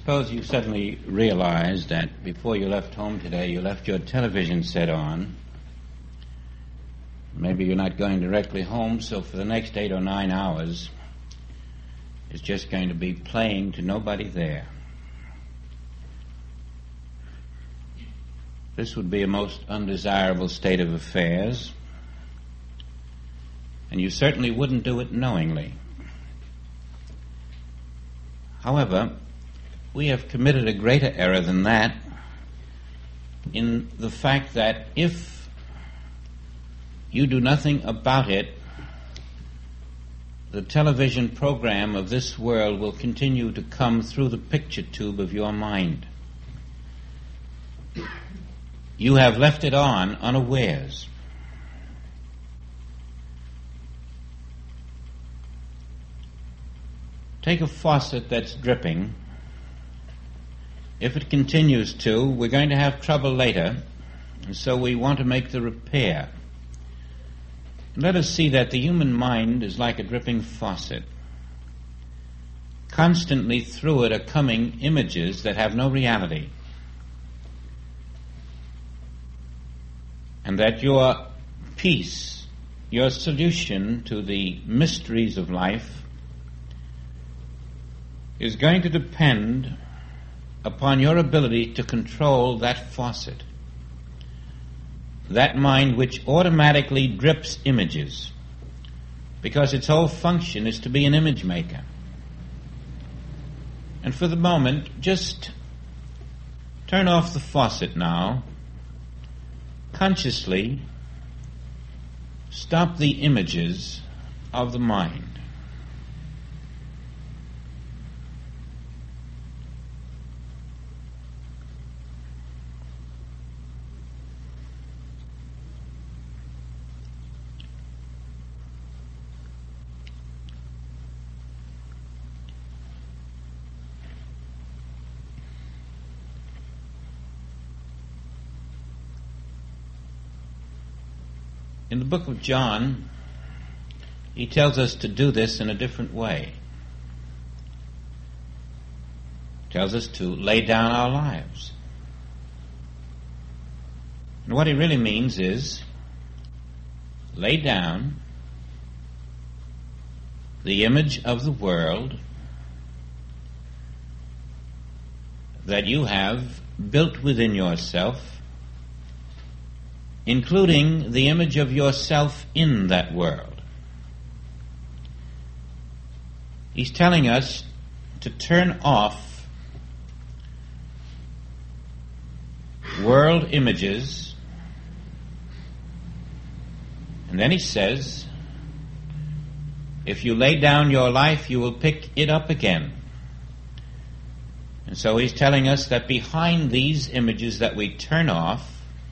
Suppose you suddenly realize that before you left home today, you left your television set on. Maybe you're not going directly home, so for the next 8 or 9 hours, it's just going to be playing to nobody there. This would be a most undesirable state of affairs, and you certainly wouldn't do it knowingly. However, we have committed a greater error than that in the fact that if you do nothing about it, the television program of this world will continue to come through the picture tube of your mind. You have left it on unawares. Take a faucet that's dripping. If it continues to, we're going to have trouble later, and so we want to make the repair. Let us see that the human mind is like a dripping faucet. Constantly through it are coming images that have no reality. And that your peace, your solution to the mysteries of life, is going to depend upon your ability to control that faucet, that mind which automatically drips images, because its whole function is to be an image maker. And for the moment, just turn off the faucet now. Consciously stop the images of the mind. In the book of John, he tells us to do this in a different way. He tells us to lay down our lives. And what he really means is, lay down the image of the world that you have built within yourself, including the image of yourself in that world. He's telling us to turn off world images, and then he says, if you lay down your life, you will pick it up again. And so he's telling us that behind these images that we turn off,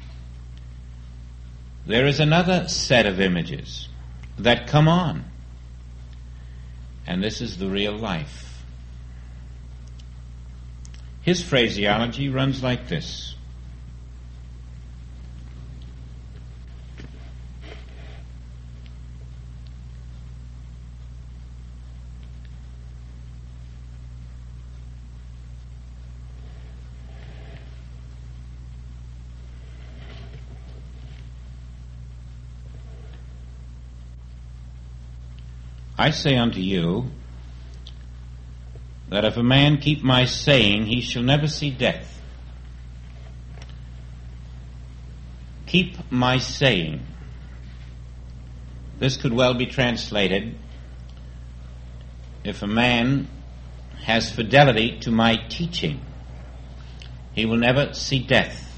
there is another set of images that come on. And this is the real life. His phraseology runs like this. I say unto you, that if a man keep my saying, he shall never see death. Keep my saying. This could well be translated, if a man has fidelity to my teaching, he will never see death.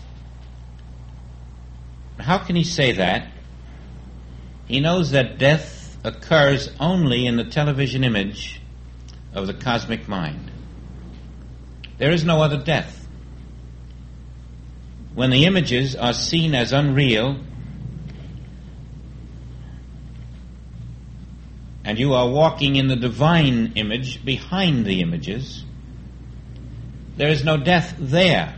How can he say that? He knows that death occurs only in the television image of the cosmic mind. There is no other death. When the images are seen as unreal, and you are walking in the divine image behind the images, there is no death there.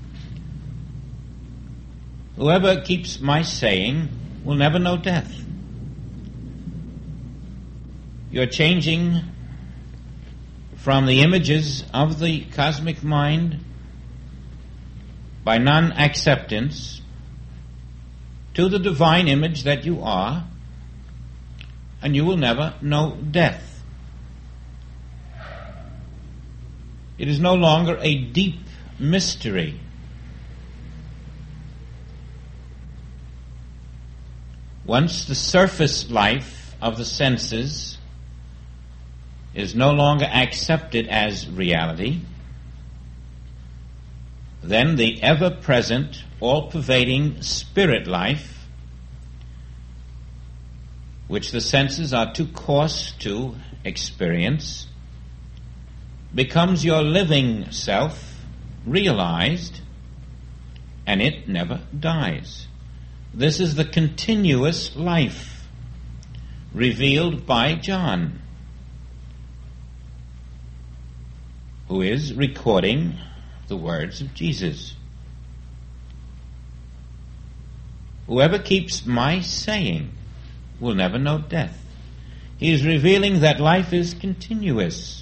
Whoever keeps my saying will never know death. You're changing from the images of the cosmic mind by non-acceptance to the divine image that you are, and you will never know death. It is no longer a deep mystery. Once the surface life of the senses is no longer accepted as reality, then the ever-present, all-pervading spirit life, which the senses are too coarse to experience, becomes your living self, realized, and it never dies. This is the continuous life revealed by John, who is recording the words of Jesus. Whoever keeps my saying will never know death. He is revealing that life is continuous,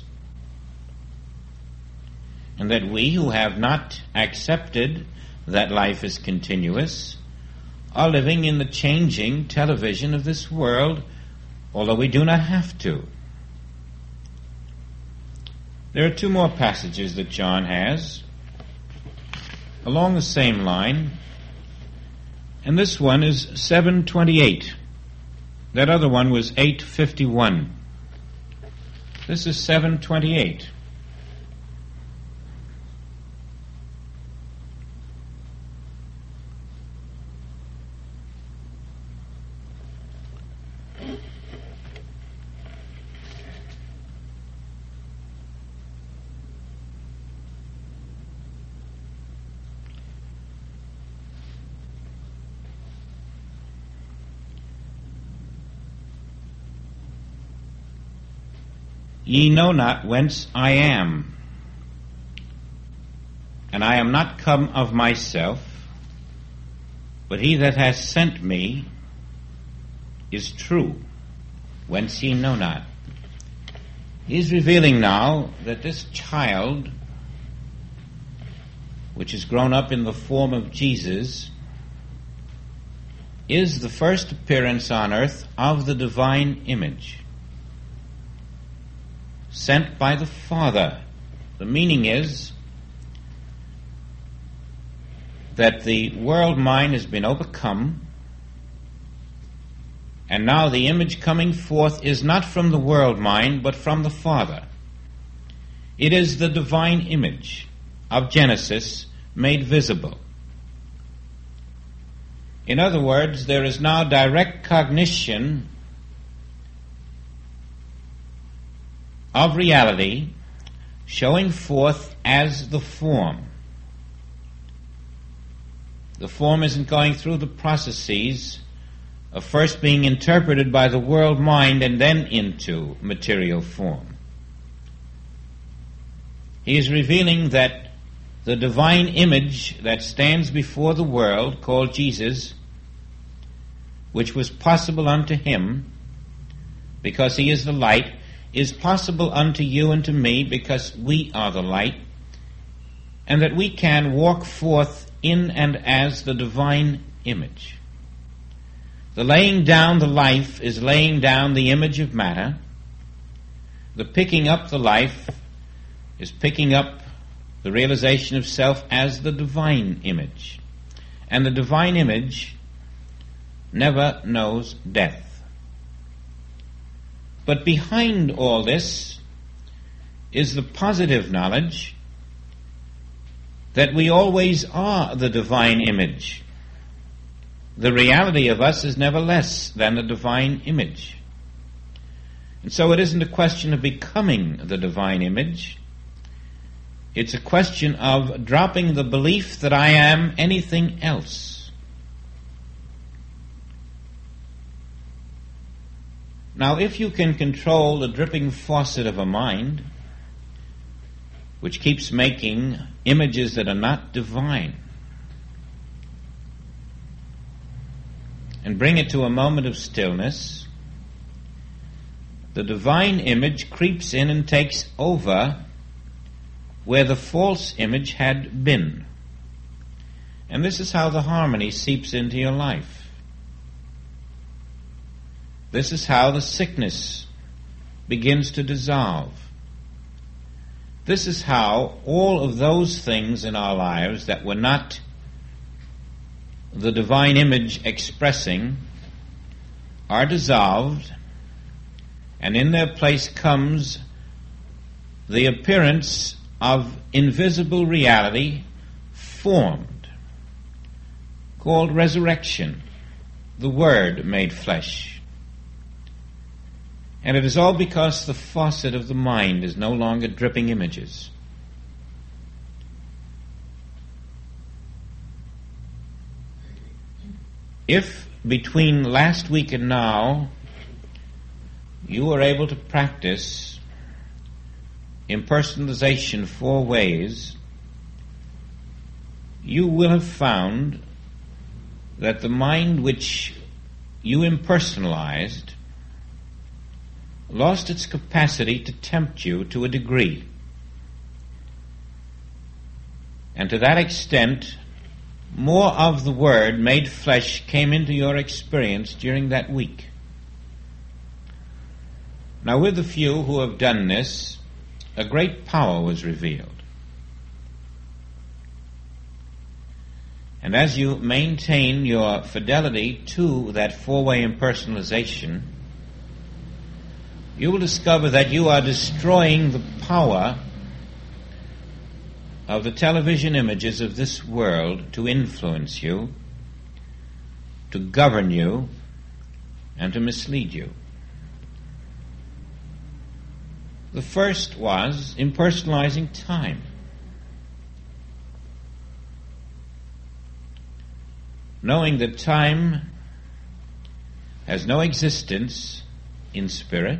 and that we who have not accepted that life is continuous are living in the changing television of this world, although we do not have to. There are two more passages that John has along the same line, and this one is 7:28. That other one was 8:51. This is 7:28. Ye know not whence I am, and I am not come of myself, but he that hath sent me is true, whence ye know not. He is revealing now that this child, which is grown up in the form of Jesus, is the first appearance on earth of the divine image, sent by the Father. The meaning is that the world mind has been overcome, and now the image coming forth is not from the world mind, but from the Father. It is the divine image of Genesis made visible. In other words, there is now direct cognition of reality showing forth as the form. The form isn't going through the processes of first being interpreted by the world mind and then into material form. He is revealing that the divine image that stands before the world, called Jesus, which was possible unto him because he is the light, is possible unto you and to me because we are the light, and that we can walk forth in and as the divine image. The laying down the life is laying down the image of matter. The picking up the life is picking up the realization of self as the divine image. And the divine image never knows death. But behind all this is the positive knowledge that we always are the divine image. The reality of us is never less than the divine image. And so it isn't a question of becoming the divine image. It's a question of dropping the belief that I am anything else. Now, if you can control the dripping faucet of a mind, which keeps making images that are not divine, and bring it to a moment of stillness, the divine image creeps in and takes over where the false image had been. And this is how the harmony seeps into your life. This is how the sickness begins to dissolve. This is how all of those things in our lives that were not the divine image expressing are dissolved, and in their place comes the appearance of invisible reality formed, called resurrection, the Word made flesh. And it is all because the faucet of the mind is no longer dripping images. If between last week and now you were able to practice impersonalization 4 ways, you will have found that the mind which you impersonalized lost its capacity to tempt you to a degree. And to that extent, more of the Word made flesh came into your experience during that week. Now, with the few who have done this, a great power was revealed. And as you maintain your fidelity to that 4-way impersonalization, you will discover that you are destroying the power of the television images of this world to influence you, to govern you, and to mislead you. The first was impersonalizing time. Knowing that time has no existence in spirit,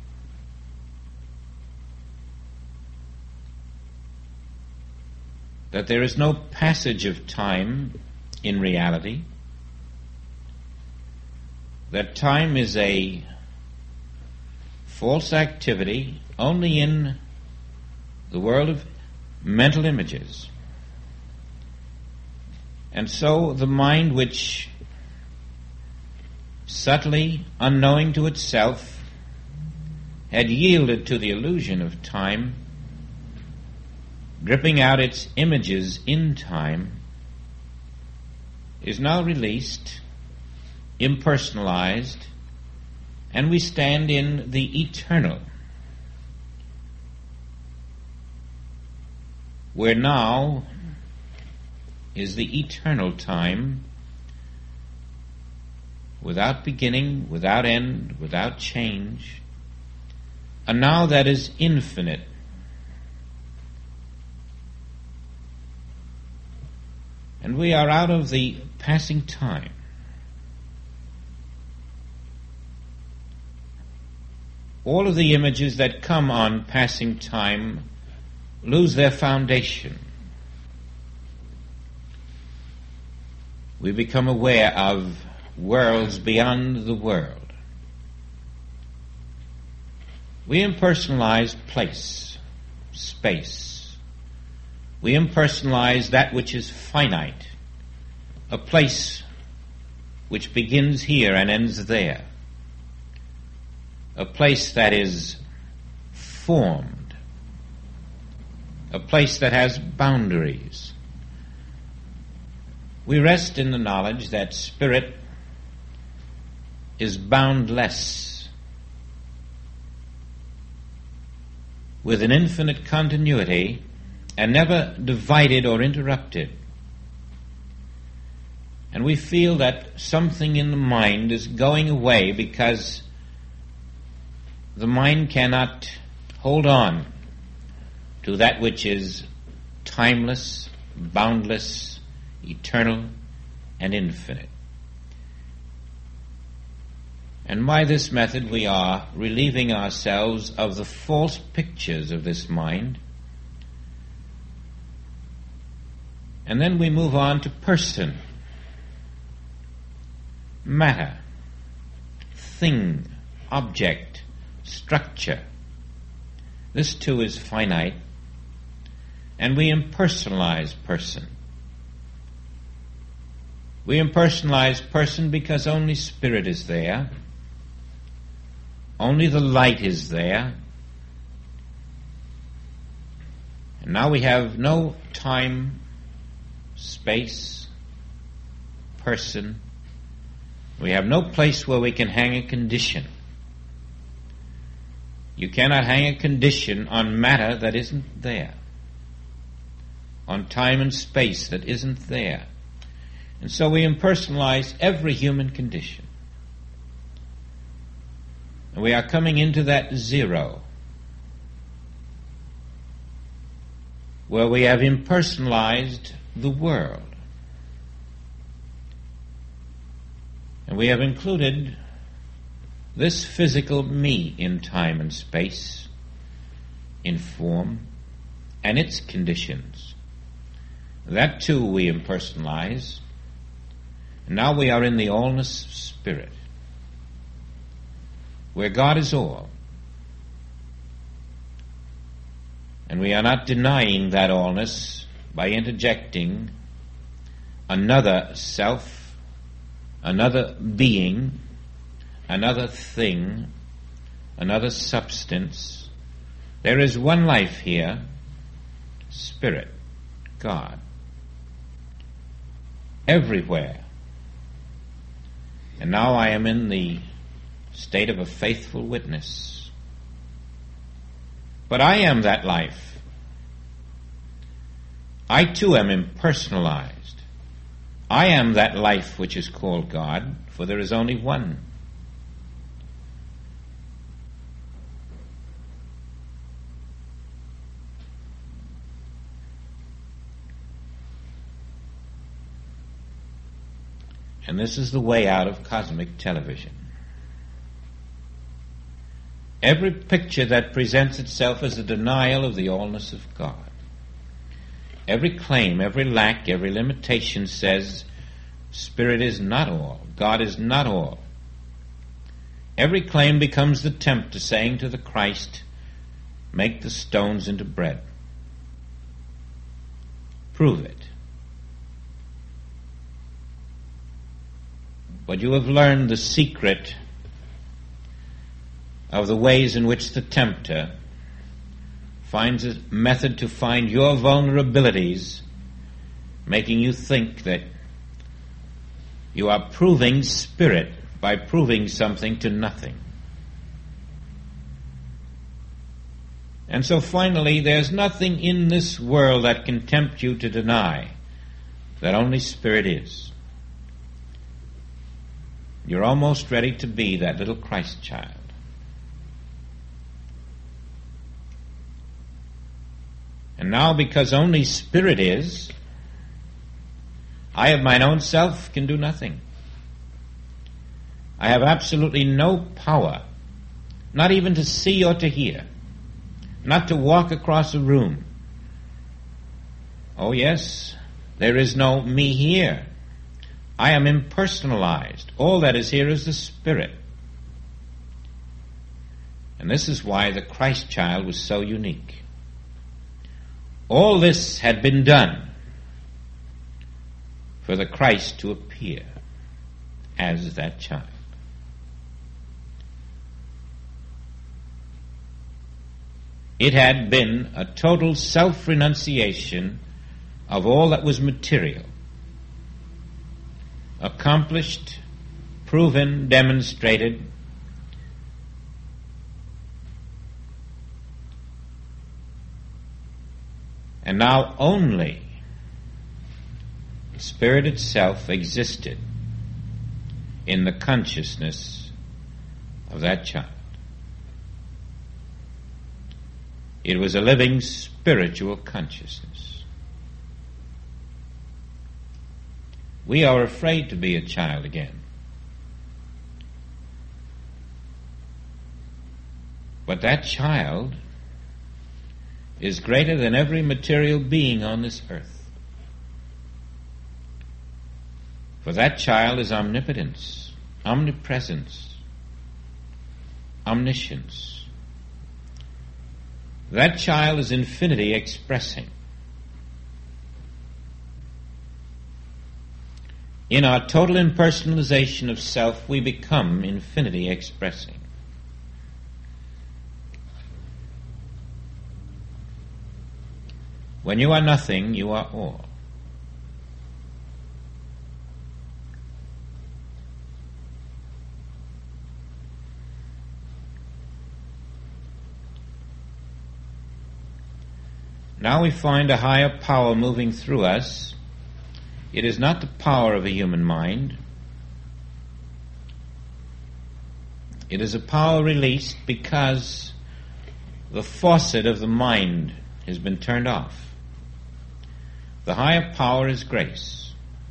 that there is no passage of time in reality, that time is a false activity only in the world of mental images. And so the mind which, subtly, unknowing to itself, had yielded to the illusion of time, dripping out its images in time, is now released, impersonalized, and we stand in the eternal, where now is the eternal time, without beginning, without end, without change, a now that is infinite. And we are out of the passing time. All of the images that come on passing time lose their foundation. We become aware of worlds beyond the world. We impersonalize place, space. We impersonalize that which is finite, a place which begins here and ends there, a place that is formed, a place that has boundaries. We rest in the knowledge that spirit is boundless, with an infinite continuity and never divided or interrupted. And we feel that something in the mind is going away because the mind cannot hold on to that which is timeless, boundless, eternal, and infinite. And by this method we are relieving ourselves of the false pictures of this mind. And then we move on to person, matter, thing, object, structure. This too is finite, and we impersonalize person. We impersonalize person because only spirit is there, only the light is there, and now we have no time, space, person. We have no place where we can hang a condition. You cannot hang a condition on matter that isn't there, on time and space that isn't there. And so we impersonalize every human condition. And we are coming into that zero, where we have impersonalized the world. And we have included this physical me in time and space, in form, and its conditions. That too we impersonalize. And now we are in the allness of spirit, where God is all. And we are not denying that allness by interjecting another self, another being, another thing, another substance. There is one life here, Spirit, God, everywhere. And now I am in the state of a faithful witness. But I am that life. I too am impersonalized. I am that life which is called God, for there is only one. And this is the way out of cosmic television. Every picture that presents itself as a denial of the allness of God, every claim, every lack, every limitation says Spirit is not all, God is not all. Every claim becomes the tempter saying to the Christ, make the stones into bread. Prove it. But you have learned the secret of the ways in which the tempter finds a method to find your vulnerabilities, making you think that you are proving spirit by proving something to nothing. And so finally, there's nothing in this world that can tempt you to deny that only spirit is. You're almost ready to be that little Christ child. And now, because only spirit is, I of mine own self can do nothing. I have absolutely no power, not even to see or to hear, not to walk across a room. Oh yes, there is no me here. I am impersonalized. All that is here is the Spirit. And this is why the Christ child was so unique. All this had been done for the Christ to appear as that child. It had been a total self-renunciation of all that was material. Accomplished, proven, demonstrated. And now only the Spirit itself existed in the consciousness of that child. It was a living spiritual consciousness. We are afraid to be a child again. But that child is greater than every material being on this earth. For that child is omnipotence, omnipresence, omniscience. That child is infinity expressing. In our total impersonalization of self, we become infinity expressing. When you are nothing, you are all. Now we find a higher power moving through us. It is not the power of a human mind. It is a power released because the faucet of the mind has been turned off. The higher power is grace.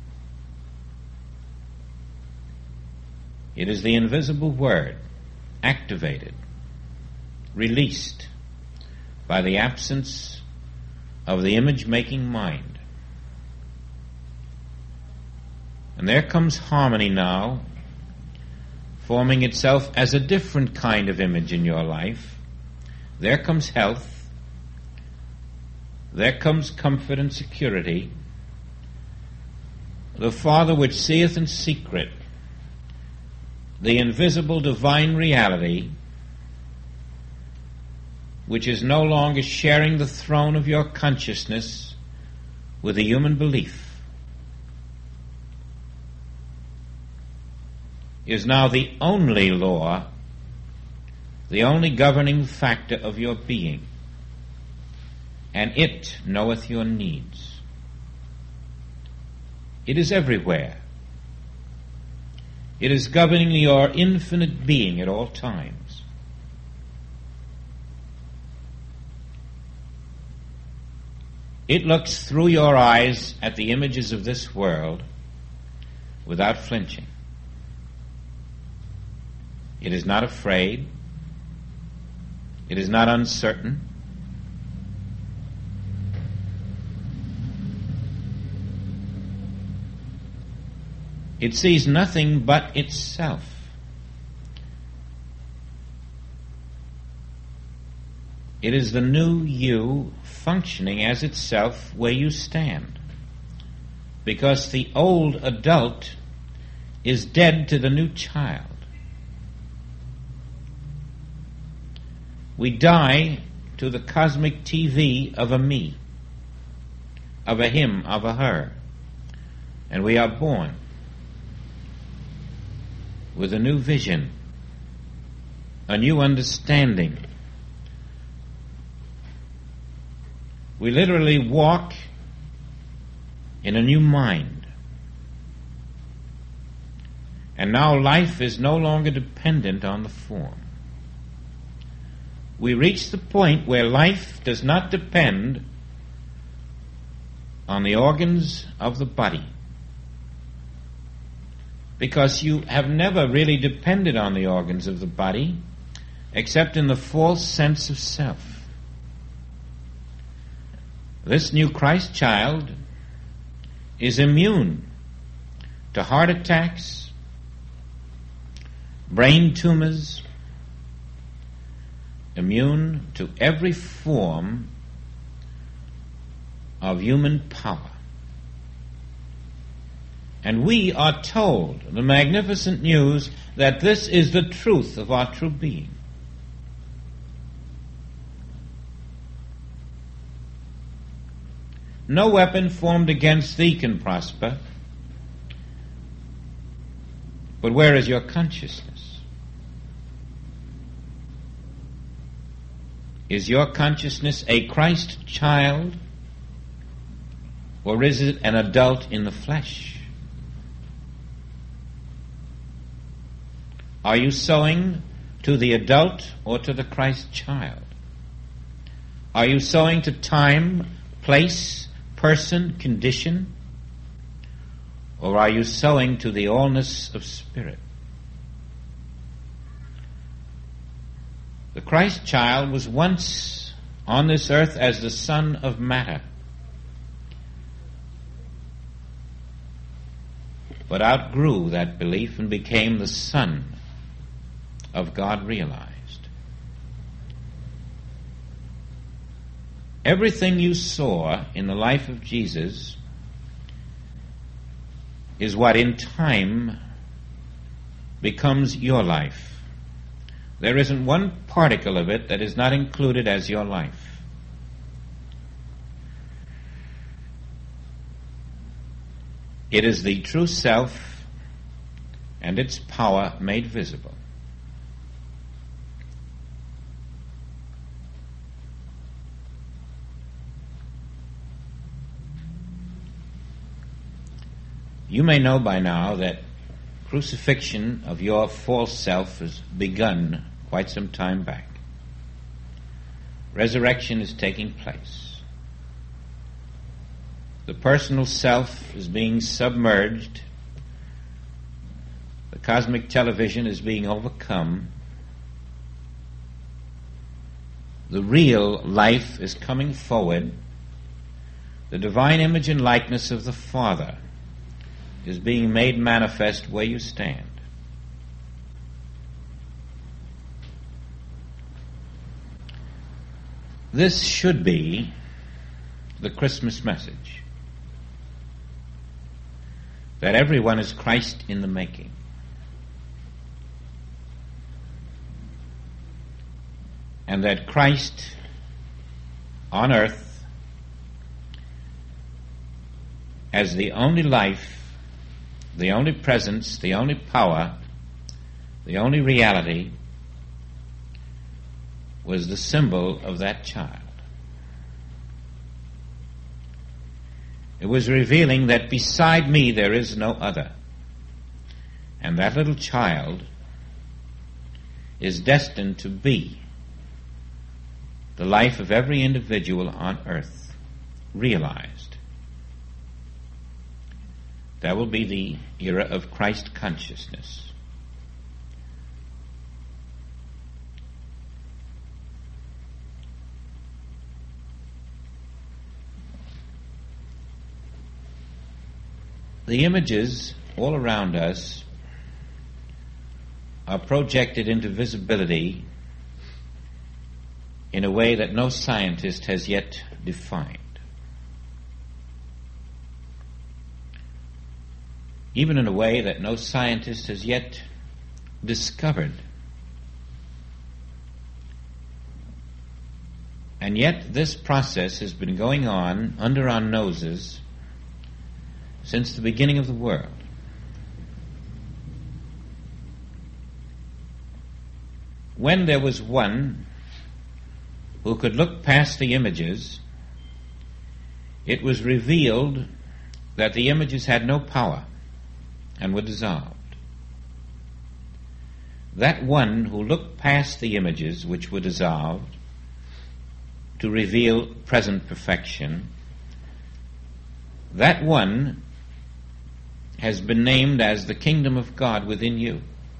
It is the invisible word, activated, released by the absence of the image-making mind. And there comes harmony now, forming itself as a different kind of image in your life. There comes health. There comes comfort and security. The Father which seeth in secret, the invisible divine reality, which is no longer sharing the throne of your consciousness with a human belief, is now the only law, the only governing factor of your being. And it knoweth your needs. It is everywhere. It is governing your infinite being at all times. It looks through your eyes at the images of this world without flinching. It is not afraid. It is not uncertain. It sees nothing but itself. It is the new you functioning as itself where you stand. Because the old adult is dead to the new child. We die to the cosmic TV of a me, of a him, of a her. And we are born with a new vision, a new understanding. We literally walk in a new mind. And now life is no longer dependent on the form. We reach the point where life does not depend on the organs of the body. Because you have never really depended on the organs of the body except in the false sense of self. This new Christ child is immune to heart attacks, brain tumors, immune to every form of human power. And we are told the magnificent news that this is the truth of our true being. No weapon formed against thee can prosper. But where is your consciousness? Is your consciousness a Christ child, or is it an adult in the flesh? Are you sowing to the adult or to the Christ child? Are you sowing to time, place, person, condition? Or are you sowing to the allness of spirit? The Christ child was once on this earth as the son of matter, but outgrew that belief and became the son of God realized. Everything you saw in the life of Jesus is what in time becomes your life. There isn't one particle of it that is not included as your life. It is the true self and its power made visible. You may know by now that crucifixion of your false self has begun quite some time back. Resurrection is taking place. The personal self is being submerged. The cosmic television is being overcome. The real life is coming forward. The divine image and likeness of the Father is being made manifest where you stand. This should be the Christmas message, that everyone is Christ in the making. And that Christ on earth, as the only life, the only presence, the only power, the only reality, was the symbol of that child. It was revealing that beside me there is no other. And that little child is destined to be the life of every individual on earth realized. That will be the era of Christ consciousness. The images all around us are projected into visibility in a way that no scientist has yet defined. Even in a way that no scientist has yet discovered. And yet this process has been going on under our noses since the beginning of the world. When there was one who could look past the images, it was revealed that the images had no power and were dissolved. That one who looked past the images which were dissolved to reveal present perfection, that one has been named as the kingdom of God within you.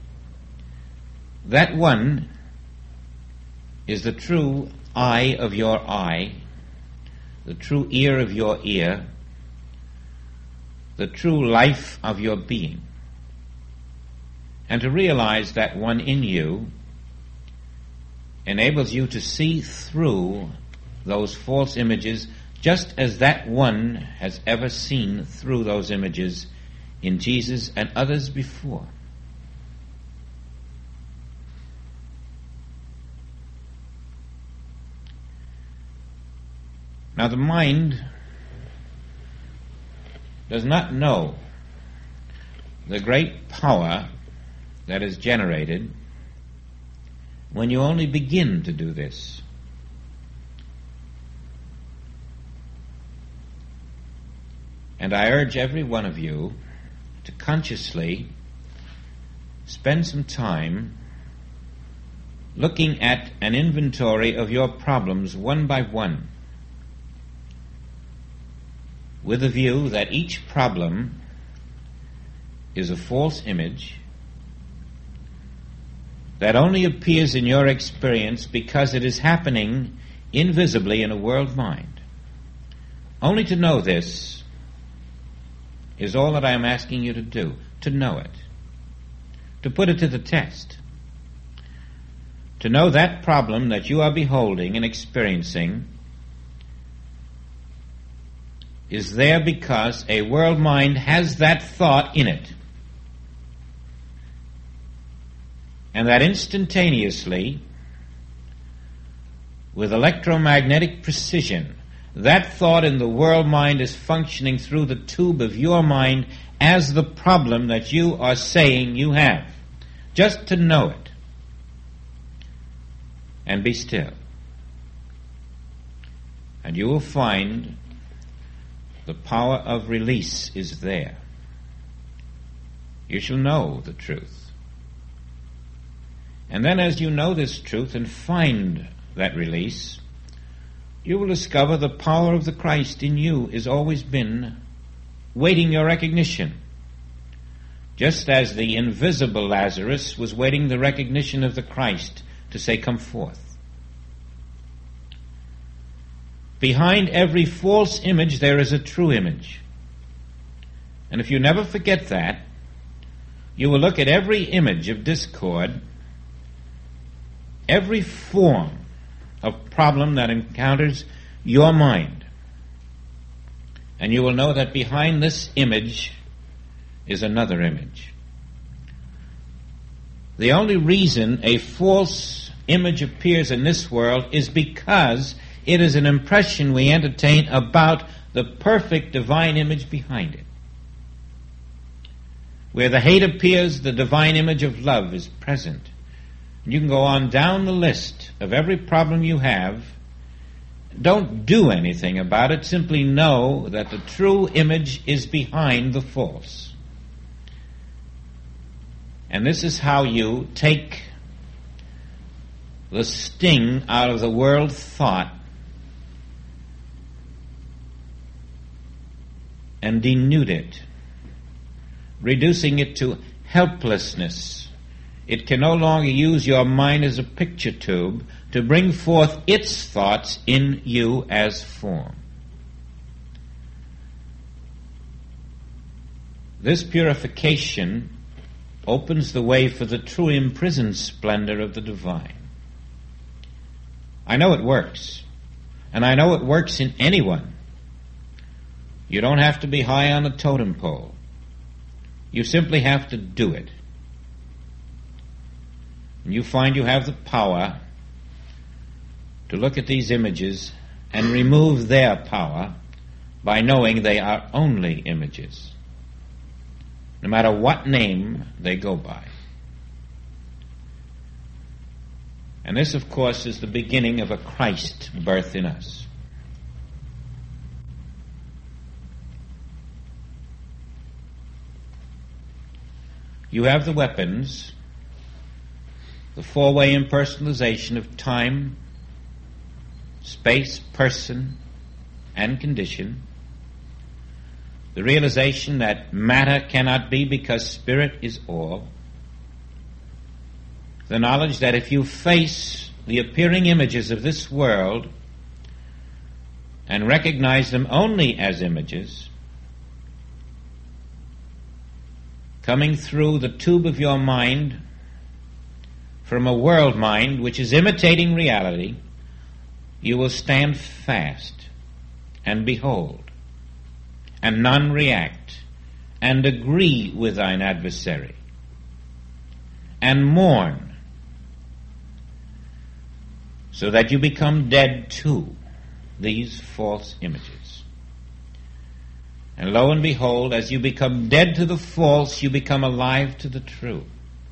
That one is the true eye of your eye, the true ear of your ear, the true life of your being. And to realize that one in you enables you to see through those false images just as that one has ever seen through those images in Jesus and others before. Now the mind does not know the great power that is generated when you only begin to do this. And I urge every one of you to consciously spend some time looking at an inventory of your problems one by one, with the view that each problem is a false image that only appears in your experience because it is happening invisibly in a world mind. Only to know this is all that I am asking you to do, to know it, to put it to the test, to know that problem that you are beholding and experiencing is there because a world mind has that thought in it. And that instantaneously, with electromagnetic precision, that thought in the world mind is functioning through the tube of your mind as the problem that you are saying you have. Just to know it. And be still. And you will find the power of release is there. You shall know the truth. And then as you know this truth and find that release, you will discover the power of the Christ in you has always been waiting your recognition. Just as the invisible Lazarus was waiting the recognition of the Christ to say, come forth. Behind every false image there is a true image. And if you never forget that, you will look at every image of discord, every form of problem that encounters your mind. And you will know that behind this image is another image. The only reason a false image appears in this world is because it is an impression we entertain about the perfect divine image behind it. Where the hate appears, the divine image of love is present. You can go on down the list of every problem you have. Don't do anything about it. Simply know that the true image is behind the false. And this is how you take the sting out of the world thought and denude it, reducing it to helplessness. It can no longer use your mind as a picture tube to bring forth its thoughts in you as form. This purification opens the way for the true imprisoned splendor of the divine. I know it works, and I know it works in anyone. You don't have to be high on a totem pole. You simply have to do it. And you find you have the power to look at these images and remove their power by knowing they are only images, no matter what name they go by. And this, of course, is the beginning of a Christ birth in us. You have the weapons, the four-way impersonalization of time, space, person, and condition, the realization that matter cannot be because spirit is all, the knowledge that if you face the appearing images of this world and recognize them only as images, coming through the tube of your mind from a world mind which is imitating reality, you will stand fast and behold, and none react, and agree with thine adversary, and mourn, so that you become dead to these false images. And lo and behold, as you become dead to the false, you become alive to the true.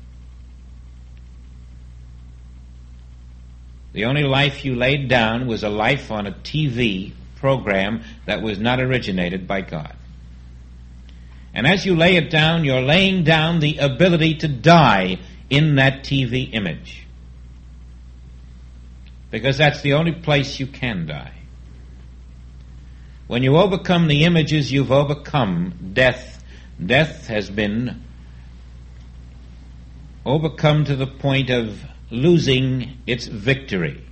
The only life you laid down was a life on a TV program that was not originated by God. And as you lay it down, you're laying down the ability to die in that TV image. Because that's the only place you can die. When you overcome the images, you've overcome death. Death has been overcome to the point of losing its victory.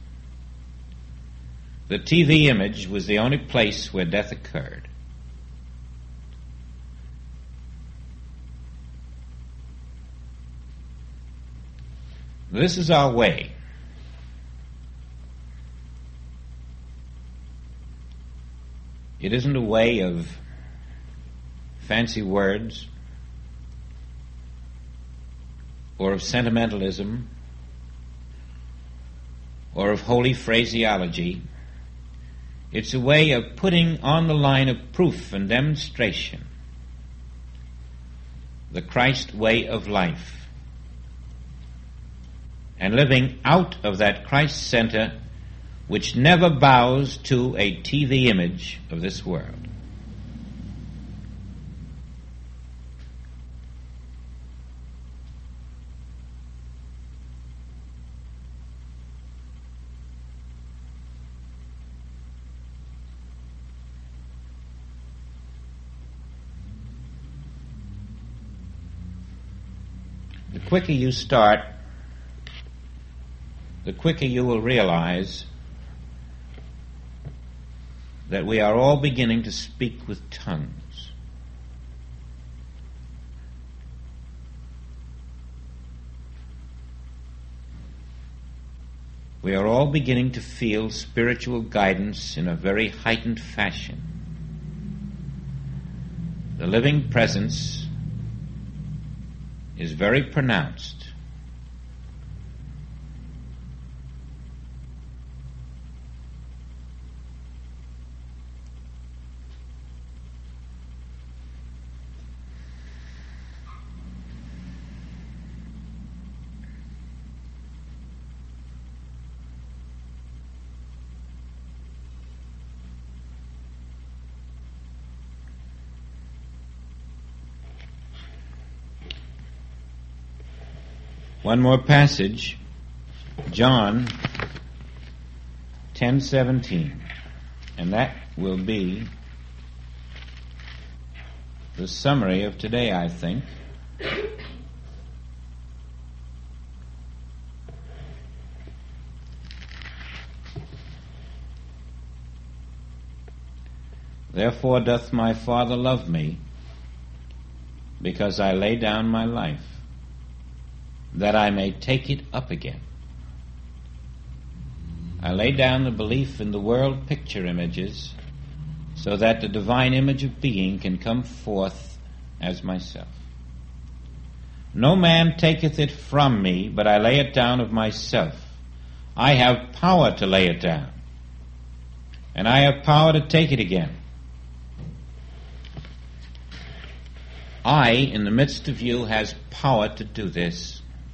The TV image was the only place where death occurred. This is our way. It isn't a way of fancy words or of sentimentalism or of holy phraseology. It's a way of putting on the line of proof and demonstration the Christ way of life and living out of that Christ center which never bows to a TV image of this world. The quicker you start, the quicker you will realize that we are all beginning to speak with tongues. We are all beginning to feel spiritual guidance in a very heightened fashion. The living presence is very pronounced. One more passage, John 10:17, and that will be the summary of today, I think. Therefore doth my Father love me, because I lay down my life, that I may take it up again. I lay down the belief in the world picture images so that the divine image of being can come forth as myself. No man taketh it from me, but I lay it down of myself. I have power to lay it down, and I have power to take it again. I, in the midst of you, has power to do this.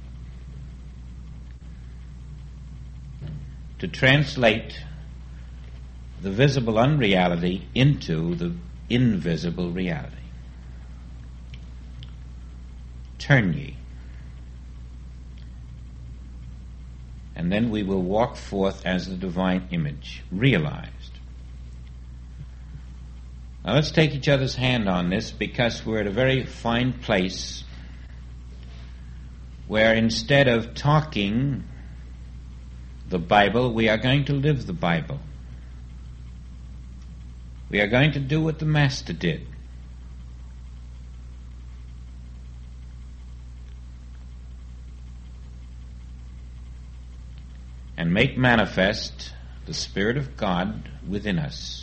To translate the visible unreality into the invisible reality. Turn ye, and then we will walk forth as the divine image, realized. Now let's take each other's hand on this, because we're at a very fine place where instead of talking the Bible, we are going to live the Bible. We are going to do what the Master did. And make manifest the Spirit of God within us.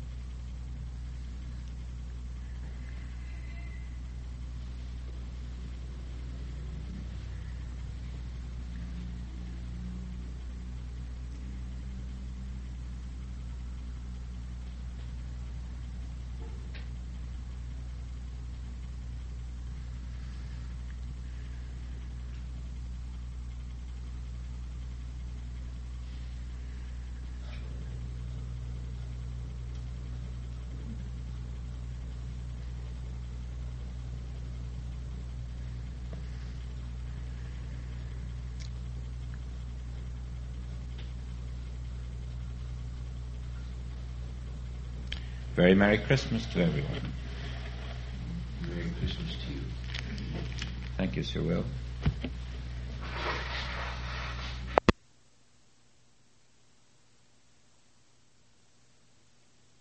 Very Merry Christmas to everyone. Merry Christmas to you. Thank you, Sir Will.